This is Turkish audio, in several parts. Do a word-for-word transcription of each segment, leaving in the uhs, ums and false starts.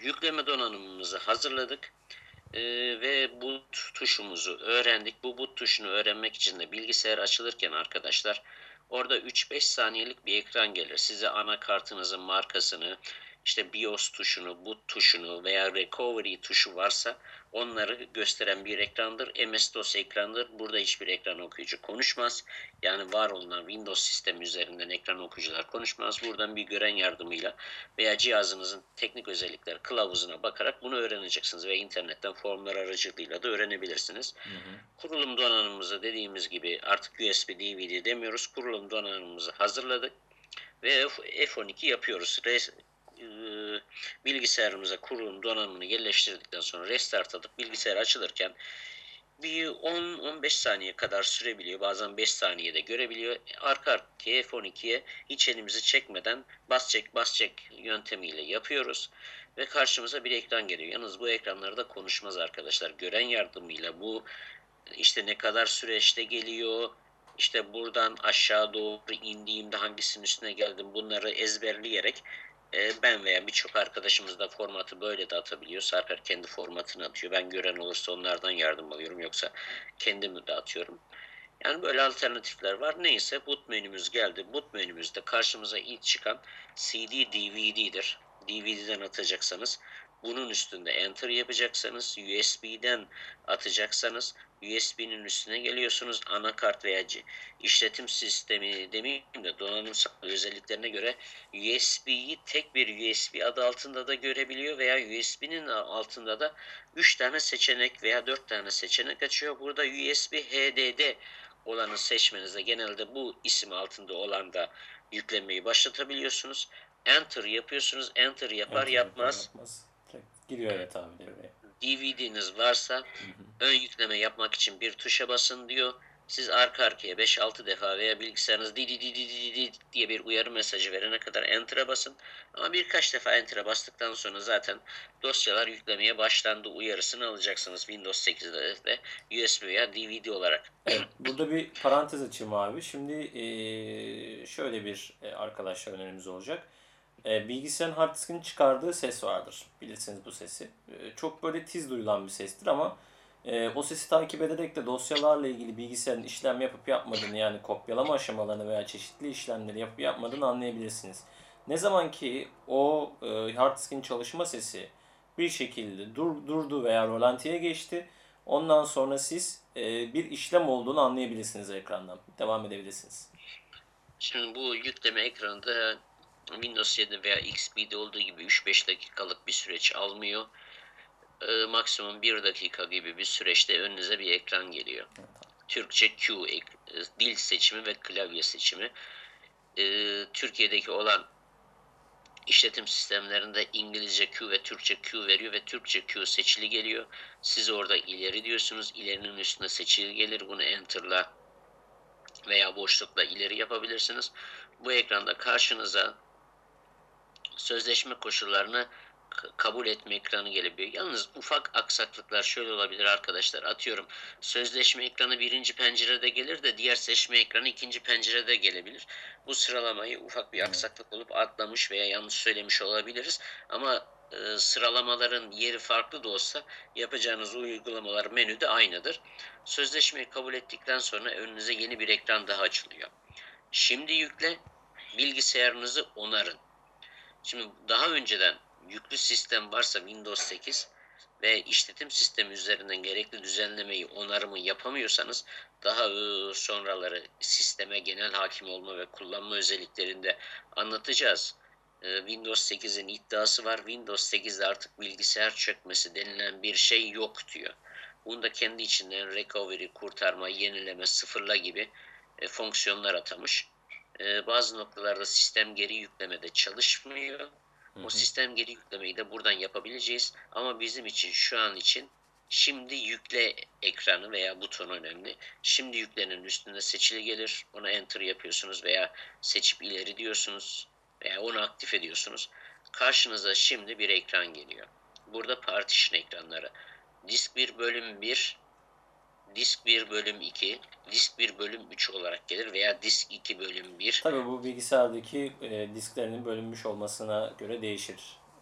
Yükleme donanımımızı hazırladık. Ee, ve boot tuşumuzu öğrendik. Bu boot tuşunu öğrenmek için de bilgisayar açılırken arkadaşlar orada üç beş saniyelik bir ekran gelir. Size anakartınızın markasını, işte BIOS tuşunu, boot tuşunu veya recovery tuşu varsa onları gösteren bir ekrandır. M S-DOS ekrandır. Burada hiçbir ekran okuyucu konuşmaz. Yani var olunan Windows sistemi üzerinden ekran okuyucular konuşmaz. Buradan bir gören yardımıyla veya cihazınızın teknik özellikleri kılavuzuna bakarak bunu öğreneceksiniz ve internetten formlar aracılığıyla da öğrenebilirsiniz. Hı hı. Kurulum donanımımızı dediğimiz gibi artık U S B D V D demiyoruz. Kurulum donanımımızı hazırladık ve F on iki yapıyoruz. Res, e, bilgisayarımıza kurulum donanımını yerleştirdikten sonra restart atıp bilgisayar açılırken bir on on beş saniye kadar sürebiliyor. Bazen beş saniyede görebiliyor. Arka arkaya F on ikiye hiç elimizi çekmeden bas çek bas çek yöntemiyle yapıyoruz. Ve karşımıza bir ekran geliyor. Yalnız bu ekranlarda konuşmaz arkadaşlar. Gören yardımıyla bu işte ne kadar süreçte geliyor, işte buradan aşağı doğru indiğimde hangisinin üstüne geldim bunları ezberleyerek e, ben veya birçok arkadaşımız da formatı böyle de atabiliyor. Sarper kendi formatını atıyor. Ben gören olursa onlardan yardım alıyorum. Yoksa kendimi de atıyorum. Yani böyle alternatifler var. Neyse boot menümüz geldi. Boot menümüzde karşımıza ilk çıkan C D D V D'dir. D V D'den atacaksanız bunun üstünde enter yapacaksanız, U S B'den atacaksanız U S B'nin üstüne geliyorsunuz. Anakart veya işletim sistemi demeyeyim de donanımsal özelliklerine göre U S B'yi tek bir U S B adı altında da görebiliyor veya U S B'nin altında da üç tane seçenek veya dört tane seçenek açıyor. Burada U S B H D D olanı seçmenize genelde bu isim altında olan da yüklemeyi başlatabiliyorsunuz. Enter yapıyorsunuz. Enter yapar Enter yapar yapmaz yapmaz. Direkt giriyor evet abi devreye. D V D'niz varsa Hı hı. ön yükleme yapmak için bir tuşa basın diyor. Siz arka arkaya beş altı defa veya bilgisayarınız di di di di di di diye bir uyarı mesajı verene kadar Enter'a basın. Ama birkaç defa Enter'a bastıktan sonra zaten dosyalar yüklemeye başlandı uyarısını alacaksınız Windows sekizde de U S B veya D V D olarak. Evet, burada bir parantez açayım abi. Şimdi eee, şöyle bir e, arkadaşlar önerimiz olacak. E, bilgisayarın hard diskinin çıkardığı ses vardır. Bilirsiniz bu sesi. E, çok böyle tiz duyulan bir sestir ama e, o sesi takip ederek de dosyalarla ilgili bilgisayarın işlem yapıp yapmadığını yani kopyalama aşamalarını veya çeşitli işlemleri yapıp yapmadığını anlayabilirsiniz. Ne zaman ki o e, hard diskin çalışma sesi bir şekilde dur, durdu veya rolantiye geçti, ondan sonra siz e, bir işlem olduğunu anlayabilirsiniz ekrandan. Devam edebilirsiniz. Şimdi bu yükleme ekranında Windows yedi veya X P'de olduğu gibi üç beş dakikalık bir süreç almıyor. E, maksimum bir dakika gibi bir süreçte önünüze bir ekran geliyor. Türkçe Q, e, dil seçimi ve klavye seçimi. E, Türkiye'deki olan işletim sistemlerinde İngilizce Q ve Türkçe Q veriyor ve Türkçe Q seçili geliyor. Siz orada ileri diyorsunuz. İlerinin üstüne seçili gelir. Bunu Enter'la veya boşlukla ileri yapabilirsiniz. Bu ekranda karşınıza sözleşme koşullarını kabul etme ekranı gelebiliyor. Yalnız ufak aksaklıklar şöyle olabilir arkadaşlar. Atıyorum sözleşme ekranı birinci pencerede gelir de diğer seçme ekranı ikinci pencerede gelebilir. Bu sıralamayı ufak bir Evet. aksaklık olup atlamış veya yanlış söylemiş olabiliriz. Ama e, sıralamaların yeri farklı da olsa yapacağınız uygulamalar menüde aynıdır. Sözleşmeyi kabul ettikten sonra önünüze yeni bir ekran daha açılıyor. Şimdi yükle, bilgisayarınızı onarın. Şimdi daha önceden yüklü sistem varsa Windows sekiz ve işletim sistemi üzerinden gerekli düzenlemeyi, onarımı yapamıyorsanız daha e, sonraları sisteme genel hakim olma ve kullanma özelliklerinde anlatacağız. E, Windows sekizin iddiası var. Windows sekizde artık bilgisayar çökmesi denilen bir şey yok diyor. Bunu da kendi içinden recovery, kurtarma, yenileme, sıfırla gibi e, fonksiyonlar atamış. E, bazı noktalarda sistem geri yüklemede çalışmıyor. Hı O hı. sistem geri yüklemeyi de buradan yapabileceğiz. Ama bizim için şu an için şimdi yükle ekranı veya butonu önemli. Şimdi yüklenin üstünde seçili gelir. Ona enter yapıyorsunuz veya seçip ileri diyorsunuz veya onu aktif ediyorsunuz. Karşınıza şimdi bir ekran geliyor. Burada partition ekranları. Disk bir bölüm bir, disk bir bölüm iki, disk bir bölüm üç olarak gelir veya disk iki bölüm bir. Tabii bu bilgisayardaki e, disklerinin bölünmüş olmasına göre değişir.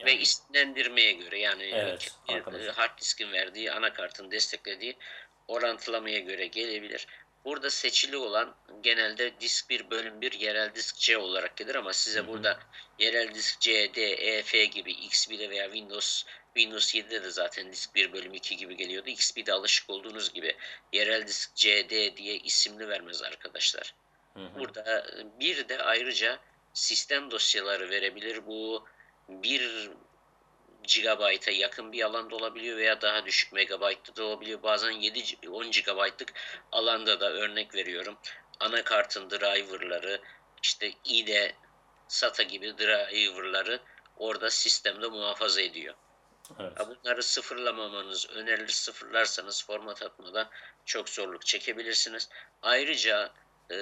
ve Yani isimlendirmeye göre yani evet kendi, arkadaşlar. hard diskin verdiği anakartın desteklediği orantılamaya göre gelebilir. Burada seçili olan genelde disk bir bölüm bir yerel disk C olarak gelir ama Hı size hı. burada yerel disk C, D, E, F gibi X P'de veya Windows Windows yedide de zaten disk bir bölüm iki gibi geliyordu. X P'de alışık olduğunuz gibi yerel disk C, D diye isimli vermez arkadaşlar. Hı hı. Burada bir de ayrıca sistem dosyaları verebilir. Bu bir gigabayta yakın bir alanda olabiliyor veya daha düşük megabaytta da olabiliyor. Bazen yedi on gigabaytlık alanda da örnek veriyorum. Anakartın driverları, işte I D E, SATA gibi driverları orada sistemde muhafaza ediyor. Evet. Bunları sıfırlamamanız önerilir. Sıfırlarsanız format atmada çok zorluk çekebilirsiniz. Ayrıca e,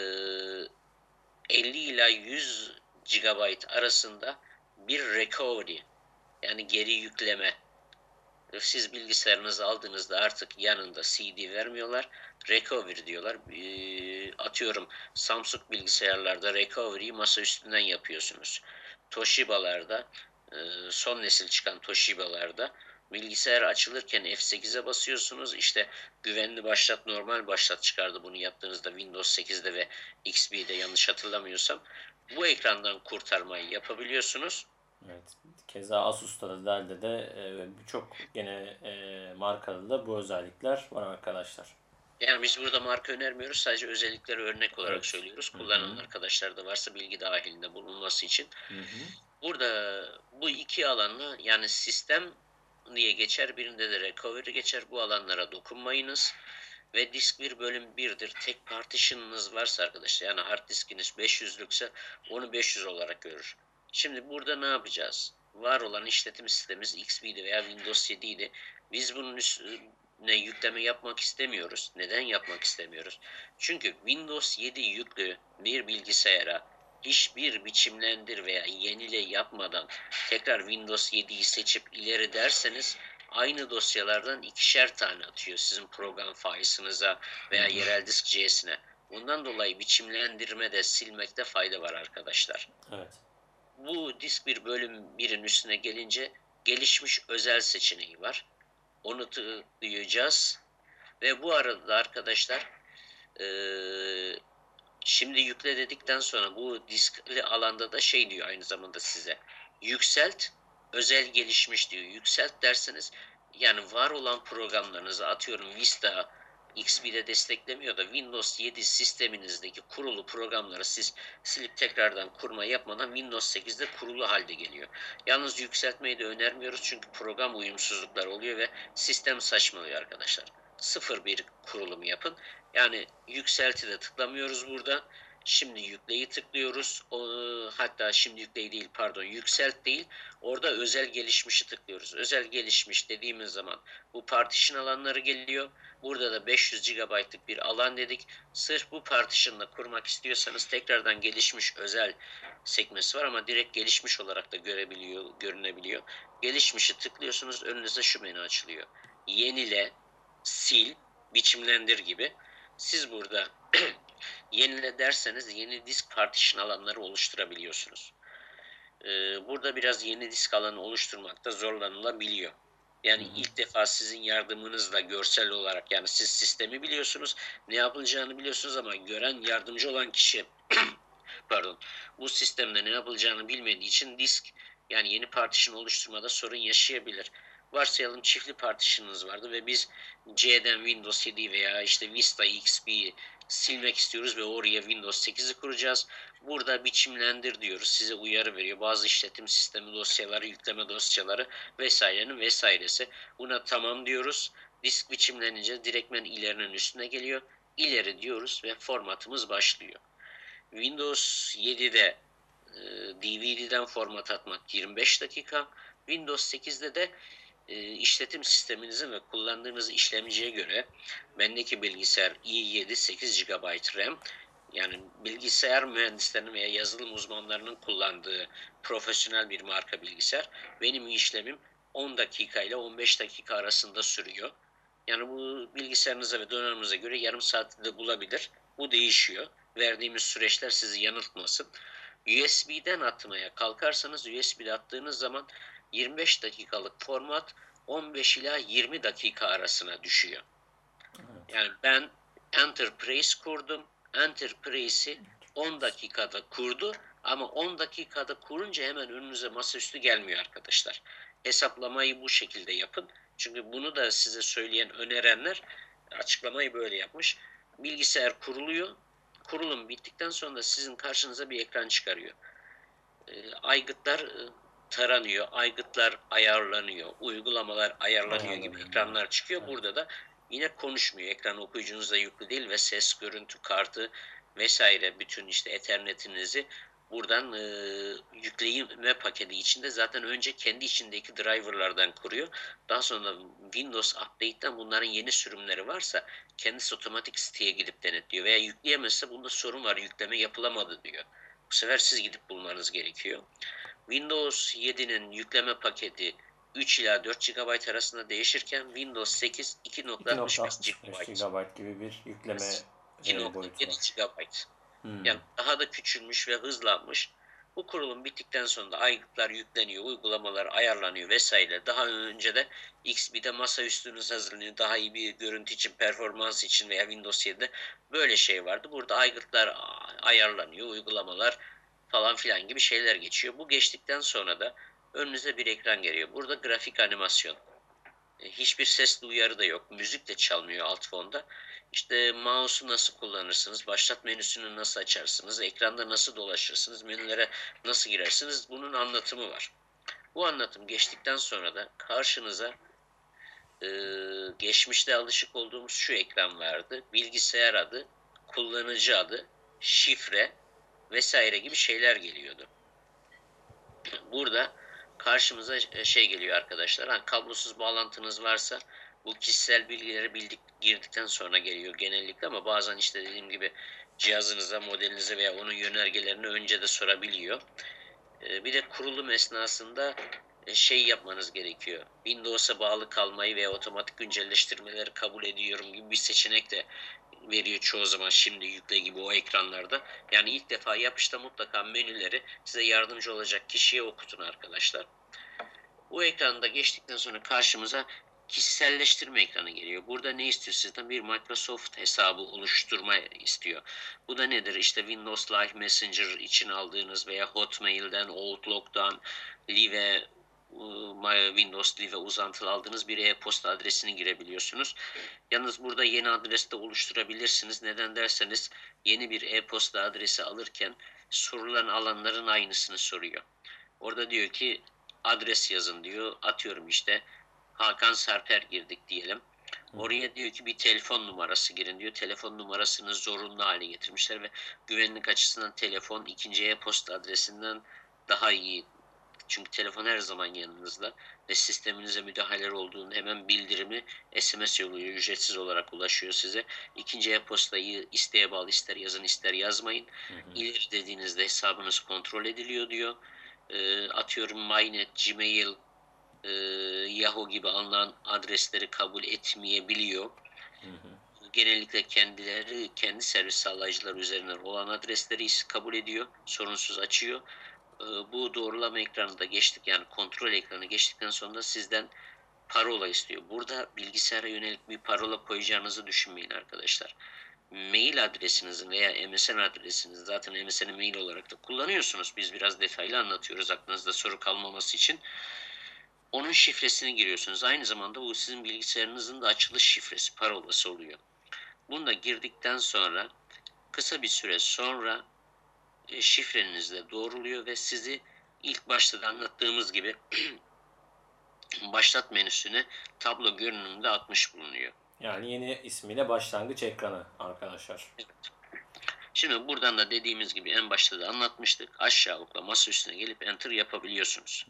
elli ila yüz gigabayt arasında bir recovery yani geri yükleme. Siz bilgisayarınızı aldığınızda artık yanında C D vermiyorlar. Recovery diyorlar. E, atıyorum Samsung bilgisayarlarda recovery'yi masa üstünden yapıyorsunuz. Toshiba'larda e, son nesil çıkan Toshiba'larda bilgisayar açılırken F sekize basıyorsunuz. İşte güvenli başlat, normal başlat çıkardı bunu yaptığınızda Windows sekizde ve X P'de yanlış hatırlamıyorsam. Bu ekrandan kurtarmayı yapabiliyorsunuz. Evet. Keza Asus'ta da Dell'de de e, birçok gene e, markada da bu özellikler var arkadaşlar. Yani biz burada marka önermiyoruz. Sadece özellikleri örnek olarak Evet. söylüyoruz. Hı Kullanan hı. arkadaşlar da varsa bilgi dahilinde bulunması için. Hı hı. Burada bu iki alanla yani sistem diye geçer. Birinde de recovery geçer. Bu alanlara dokunmayınız. Ve disk bir bölüm birdir. Tek partition'ınız varsa arkadaşlar yani hard diskiniz beş yüzlükse onu beş yüz olarak görür. Şimdi burada ne yapacağız? Var olan işletim sistemimiz X P'di veya Windows yedi idi. Biz bunun üstüne yükleme yapmak istemiyoruz. Neden yapmak istemiyoruz? Çünkü Windows yedi yüklü bir bilgisayara hiçbir biçimlendir veya yenile yapmadan tekrar Windows yediyi seçip ileri derseniz aynı dosyalardan ikişer tane atıyor sizin program failinize Hı veya hı. yerel disk C'sine. Bundan dolayı biçimlendirmede silmekte fayda var arkadaşlar. Evet. Bu disk bir bölüm birin üstüne gelince gelişmiş özel seçeneği var. Onu tıklayacağız ve bu arada arkadaşlar eee, şimdi yükle dedikten sonra bu diskli alanda da şey diyor aynı zamanda size. Yükselt, özel gelişmiş diyor. Yükselt derseniz yani var olan programlarınızı atıyorum Vista X P'de desteklemiyor da Windows yedi sisteminizdeki kurulu programları siz silip tekrardan kurma yapmadan Windows sekizde kurulu halde geliyor. Yalnız yükseltmeyi de önermiyoruz çünkü program uyumsuzluklar oluyor ve sistem saçmalıyor arkadaşlar. Sıfır bir kurulumu yapın. Yani yükselti de tıklamıyoruz burada. Şimdi yükleyi tıklıyoruz. O, hatta şimdi yükleyi değil pardon yükselt değil. Orada özel gelişmişi tıklıyoruz. Özel gelişmiş dediğimiz zaman bu partition alanları geliyor. Burada da beş yüz gigabaytlık bir alan dedik. Sırf bu partition'la kurmak istiyorsanız tekrardan gelişmiş özel sekmesi var ama direkt gelişmiş olarak da görebiliyor, görünebiliyor. Gelişmişi tıklıyorsunuz önünüze şu menü açılıyor. Yenile, sil, biçimlendir gibi. Siz burada yenile derseniz yeni disk partition alanları oluşturabiliyorsunuz. Ee, burada biraz yeni disk alanı oluşturmakta zorlanılabiliyor. Hı Yani hı. ilk defa sizin yardımınızla görsel olarak yani siz sistemi biliyorsunuz, ne yapılacağını biliyorsunuz ama gören yardımcı olan kişi pardon bu sistemde ne yapılacağını bilmediği için disk yani yeni partition oluşturmada sorun yaşayabilir. Varsayalım çiftli partition'ınız vardı ve biz C'den Windows yedi veya işte Vista X P'yi silmek istiyoruz ve oraya Windows sekizi kuracağız. Burada biçimlendir diyoruz. Size uyarı veriyor. Bazı işletim sistemi dosyaları, yükleme dosyaları vesairenin vesairesi. Buna tamam diyoruz. Disk biçimlenince direktmen ilerinin üstüne geliyor. İleri diyoruz ve formatımız başlıyor. Windows yedide e, D V D'den format atmak yirmi beş dakika. Windows sekizde de e, işletim sisteminizin ve kullandığınız işlemciye göre bendeki bilgisayar i yedi sekiz gigabayt RAM yani bilgisayar mühendislerinin veya yazılım uzmanlarının kullandığı profesyonel bir marka bilgisayar. Benim işlemim on dakika ile on beş dakika arasında sürüyor. Yani bu bilgisayarınıza ve donanımınıza göre yarım saatte de bulabilir. Bu değişiyor. Verdiğimiz süreçler sizi yanıltmasın. U S B'den atmaya kalkarsanız U S B'de attığınız zaman yirmi beş dakikalık format on beş ila yirmi dakika arasına düşüyor. Evet. Yani ben Enterprise kurdum. Enterprise'i on dakikada kurdu ama on dakikada kurunca hemen önünüze masaüstü gelmiyor arkadaşlar. Hesaplamayı bu şekilde yapın. Çünkü bunu da size söyleyen, önerenler açıklamayı böyle yapmış. Bilgisayar kuruluyor. Kurulum bittikten sonra sizin karşınıza bir ekran çıkarıyor. E, aygıtlar e, taranıyor, aygıtlar ayarlanıyor, uygulamalar ayarlanıyor gibi Ayarlanıyor. ekranlar çıkıyor. Evet. Burada da yine konuşmuyor. Ekran okuyucunuzda yüklü değil ve ses, görüntü kartı vesaire bütün işte Ethernet'inizi buradan e, yükleme paketi içinde zaten önce kendi içindeki driverlardan kuruyor. Daha sonra Windows Update'ten bunların yeni sürümleri varsa kendisi otomatik siteye gidip denetliyor veya yükleyemezse bunda sorun var, yükleme yapılamadı diyor. Bu sefer siz gidip bulmanız gerekiyor. Windows yedinin yükleme paketi üç ila dört gigabayt arasında değişirken Windows sekiz iki nokta altmış beş iki nokta altmış beş gigabayt. gigabayt gibi bir yükleme e, boyutu iki nokta yedi var. gigabayt. Hmm. Yani daha da küçülmüş ve hızlanmış. Bu kurulum bittikten sonra da aygıtlar yükleniyor, uygulamalar ayarlanıyor vesaire. Daha önce de X P'de masaüstünüz hazırlanıyor. Daha iyi bir görüntü için, performans için veya Windows yedide böyle şey vardı. Burada aygıtlar ayarlanıyor, uygulamalar falan filan gibi şeyler geçiyor. Bu geçtikten sonra da önünüze bir ekran geliyor. Burada grafik animasyon. E, Hiçbir sesli uyarı da yok. Müzik de çalmıyor alt fonda. İşte mouse'u nasıl kullanırsınız, başlat menüsünü nasıl açarsınız, ekranda nasıl dolaşırsınız, menülere nasıl girersiniz bunun anlatımı var. Bu anlatım geçtikten sonra da karşınıza e, geçmişte alışık olduğumuz şu ekran vardı. Bilgisayar adı, kullanıcı adı, şifre vesaire gibi şeyler geliyordu. Burada karşımıza e, şey geliyor arkadaşlar. Hani kablosuz bağlantınız varsa bu kişisel bilgileri bildik, girdikten sonra geliyor genellikle ama bazen işte dediğim gibi cihazınıza, modelinize veya onun yönergelerini önce de sorabiliyor. E, bir de kurulum esnasında e, şey yapmanız gerekiyor. Windows'a bağlı kalmayı veya otomatik güncelleştirmeleri kabul ediyorum gibi bir seçenek de veriyor çoğu zaman şimdi yükle gibi o ekranlarda. Yani ilk defa yapışta mutlaka menüleri size yardımcı olacak kişiye okutun arkadaşlar. Bu ekranda geçtikten sonra karşımıza kişiselleştirme ekranı geliyor. Burada ne istiyor sizden? Bir Microsoft hesabı oluşturma istiyor. Bu da nedir? İşte Windows Live Messenger için aldığınız veya Hotmail'den, Outlook'tan, Live Windows Live uzantılı aldığınız bir e-posta adresini girebiliyorsunuz. Yalnız burada yeni adres de oluşturabilirsiniz. Neden derseniz yeni bir e-posta adresi alırken sorulan alanların aynısını soruyor. Orada diyor ki adres yazın diyor. Atıyorum işte Hakan Sarper girdik diyelim. Oraya diyor ki bir telefon numarası girin diyor. Telefon numarasını zorunlu hale getirmişler ve güvenlik açısından telefon ikinci e-posta adresinden daha iyi. Çünkü telefon her zaman yanınızda ve sisteminize müdahaleler olduğunda hemen bildirimi S M S yoluyla ücretsiz olarak ulaşıyor size. İkinci e-postayı isteğe bağlı ister yazın ister yazmayın. Hı hı. İleri dediğinizde hesabınız kontrol ediliyor diyor. E, atıyorum Mynet, Gmail, e, Yahoo gibi alınan adresleri kabul etmeyebiliyor. Hı hı. Genellikle kendileri kendi servis sağlayıcıları üzerinden olan adresleri kabul ediyor, sorunsuz açıyor. E, bu doğrulama ekranı da geçtik yani kontrol ekranı geçtikten sonra sizden parola istiyor. Burada bilgisayara yönelik bir parola koyacağınızı düşünmeyin arkadaşlar. Mail adresinizin veya M S N adresinizi zaten M S N'i mail olarak da kullanıyorsunuz. Biz biraz detaylı anlatıyoruz aklınızda soru kalmaması için. Onun şifresini giriyorsunuz. Aynı zamanda bu sizin bilgisayarınızın da açılış şifresi, parolası oluyor. Bunu da girdikten sonra kısa bir süre sonra e, şifreniz de doğruluyor ve sizi ilk başta da anlattığımız gibi başlat menüsüne tablo görünümünde atmış bulunuyor. Yani yeni ismiyle başlangıç ekranı arkadaşlar. Şimdi buradan da dediğimiz gibi en başta da anlatmıştık. Aşağı okla masa üstüne gelip enter yapabiliyorsunuz.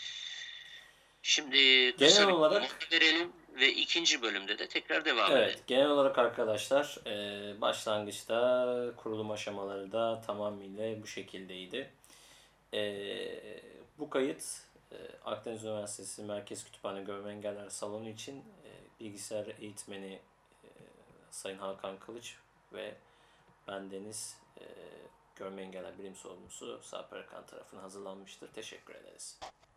Şimdi Genel kısa bir olarak mola verelim ve ikinci bölümde de tekrar devam edelim. evet, genel olarak arkadaşlar e, başlangıçta kurulum aşamaları da tamamıyla bu şekildeydi. E, bu kayıt e, Akdeniz Üniversitesi Merkez Kütüphane Görme Engeller Salonu için e, bilgisayar eğitmeni e, Sayın Hakan Kılıç ve ben Deniz e, Görme Engeller Bilim Sorumlusu Sarper Erkan tarafından hazırlanmıştır. Teşekkür ederiz.